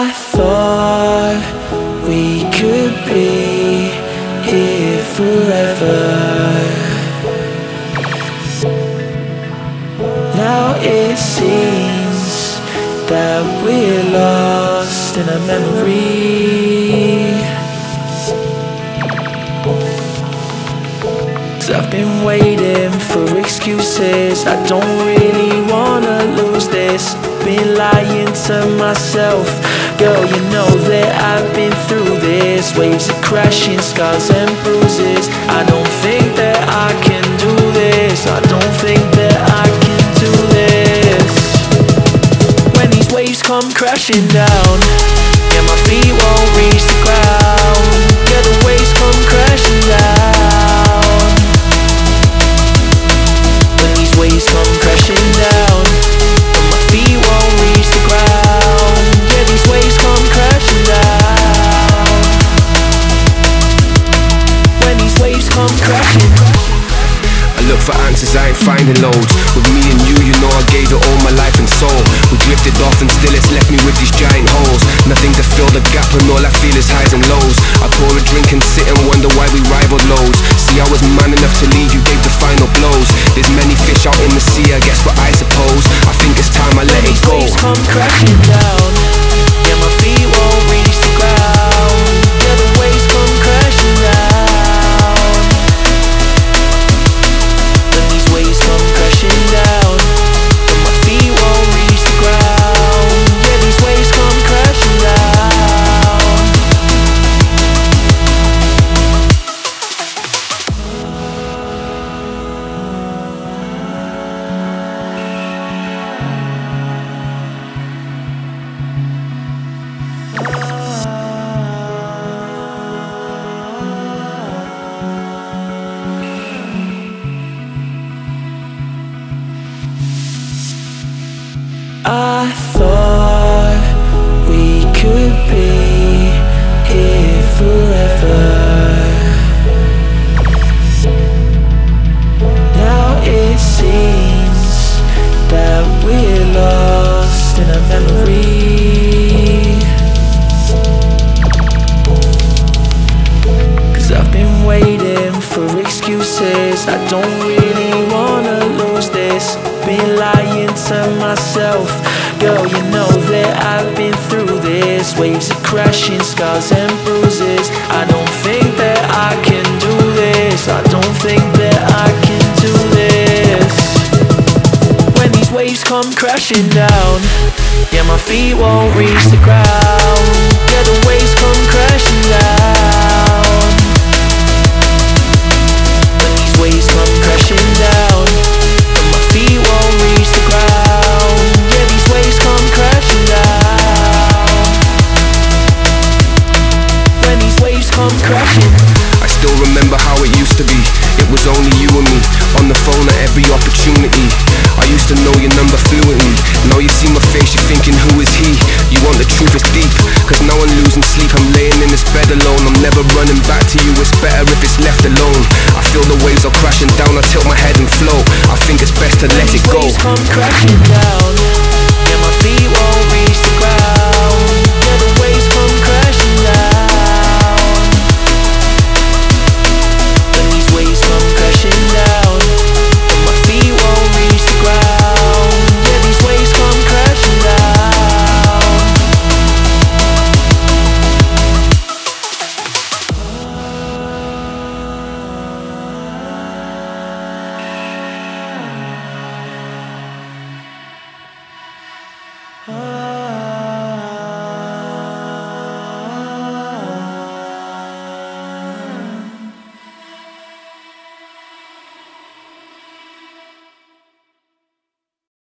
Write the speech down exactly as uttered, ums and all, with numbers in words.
I thought we could be here forever. Now it seems that we're lost in a memory. 'Cause I've been waiting for excuses. I don't really wanna lose this. Been lying to myself. Girl, you know that I've been through this. Waves are crashing, scars and bruises. I don't think that I can do this. I don't think that I can do this. When these waves come crashing down, yeah, my feet won't reach the ground. Yeah, the waves come crashing down. When these waves come crashing down, but my feet won't reach the ground. Yeah, these waves come crashing down. When these waves come crashing. I look for answers, I ain't finding loads. With me and you, you know I gave it all my life and soul. We drifted off and still it's left me with these giant holes. Nothing to fill the gap and all I feel is highs and lows. I pour a drink and sit and wonder why we rivaled loads. See, I was man enough to leave, you gave the final blows. There's many fish out in the sea, I guess what I suppose. I think it's time I let it go. When these waves come crashing down, yeah, my feet won't reach the ground. Yeah, the waves come crashing down. When these waves come crashing down, but my feet won't reach the ground. Yeah, these waves come crashing down. I thought we could be here forever. Now it seems that we're lost in a memory. 'Cause I've been waiting for excuses. I don't really wanna lose this. Been lying to myself. Girl, you know that I've been through this. Waves are crashing, scars and bruises. I don't think that I can do this. I don't think that I can do this. When these waves come crashing down, yeah, my feet won't reach the ground. Yeah, the waves come crashing down. When these waves come crashing down, but my feet won't reach the ground. Yeah, these waves come crashing down. When these waves come crashing. I still remember how it used to be. It was only you and me, on the phone at every opportunity. I used to know your number fluently. Now you see my face, you're thinking, who is he? You want the truth, it's deep. Cause now I'm losing sleep, I'm laying in this bed alone. I'm never running back to you, it's better if it's left alone. I feel the waves are crashing down, I tilt my head and float. I think it's best to let it go. When these waves come crashing down,